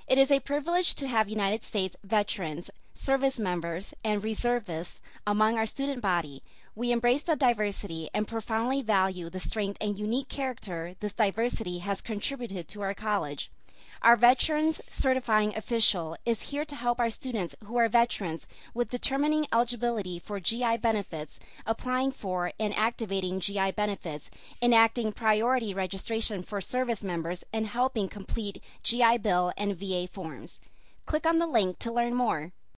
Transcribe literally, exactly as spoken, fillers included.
It is a privilege to have United States veterans, service members, and reservists among our student body. We embrace the diversity and profoundly value the strength and unique character this diversity has contributed to our college. Our Veterans Certifying Official is here to help our students who are veterans with determining eligibility for G I benefits, applying for and activating G I benefits, enacting priority registration for service members, and helping complete G I Bill and V A forms. Click on the link to learn more.